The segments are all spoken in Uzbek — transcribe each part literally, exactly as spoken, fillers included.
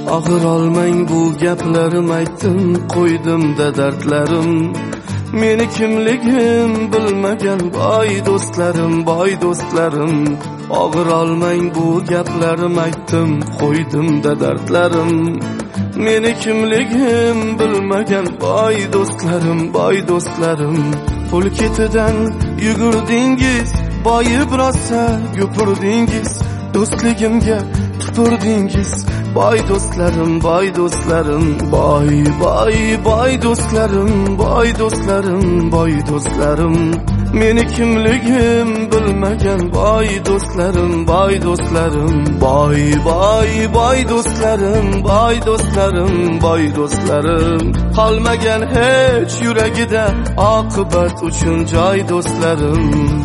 Ağır olmang bu gaplarim aytdim qo'ydimda dardlarim. Meni kimligim bilmagan boy do'stlarim, boy do'stlarim. Ağır olmang bu gaplarim aytdim qo'ydimda dardlarim. Meni kimligim bilmagan boy do'stlarim, boy do'stlarim. Pul ketidan yugurdingiz, boyib rosa gupurdingiz. Do'stligimga tupurdingiz, boy do'stlarim, boy do'stlarim. Boy, boy, boy do'stlarim, boy do'stlarim, boy do'stlarim. Meni kimligim bilmagan boy do'stlarim, boy do'stlarim. Boy, boy, boy do'stlarim, boy do'stlarim, boy do'stlarim. Qolmagan hech yuragida oqibat uchun joy do'stlarim.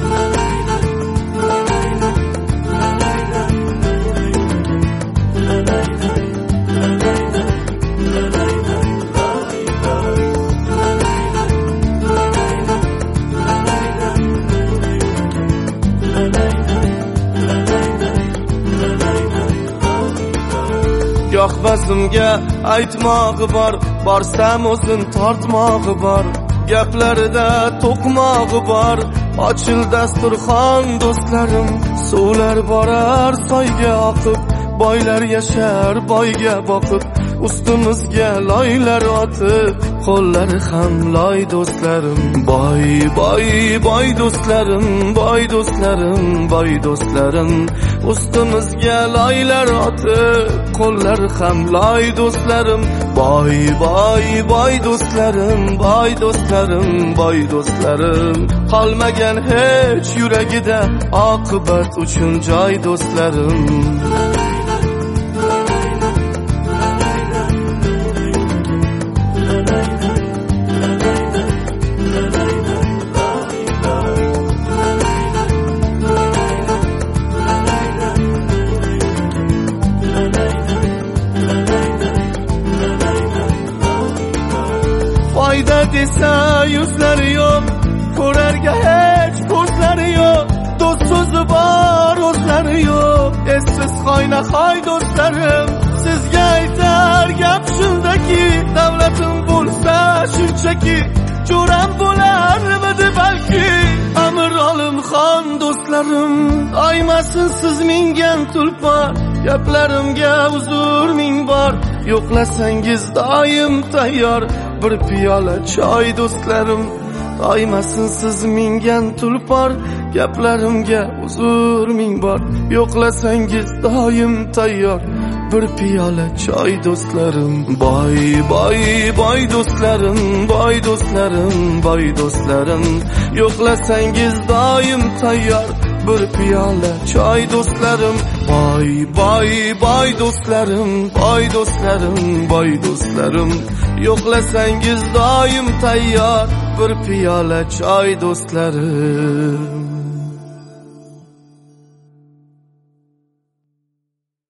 Yo'q bazimga aytmog'i bor, borsam o'zin tortmog'i bor. Gaplarida to'qmog'i bor, ochil dasturxon do'stlarim. Suvlar borar soyga oqib, boylar yashar boyga boqib. Ustimizga loylar otib, qo'llari ham loy do'stlarim. Boy, boy, boy do'stlarim, boy do'stlarim, boy do'stlarim. Ustimizga loylar otib, qo'llari ham loy do'stlarim. Boy, boy, boy do'stlarim, boy do'stlarim, boy do'stlarim. Qolmagan hech yuragida oqibat uchun joy do'stlarim. Foyda desa yuzlari yo'q, ko'rarga hech ko'zlari yo'q. Do'st so'zi bor o'zlari yo'q. Essiz xoynahoy do'stlarim, sizga aytar gap shundaki, davlatim bo'lsa shunchaki, jo'ram bo'larmidi balki. Amir Olimxon do'stlarim, aymasin siz mingan tulpor. Gaplarimga uzr ming bor, yo'qlasangiz doim tayyor. Bir piyola choy do'stlarim, aymasin siz mingan tulpor. Gaplarimga uzr ming bor, yo'qlasangiz doim tayyor. Bir piyola choy do'stlarim. Boy, boy, boy do'stlarim, boy do'stlarim, boy do'stlarim. Yo'qlasangiz doim tayyor. Bir piyola choy do'stlarim. Boy, boy, boy do'stlarim, boy do'stlarim, boy do'stlarim. Yo'qlasangiz doim tayyor. Bir piyola choy do'stlarim.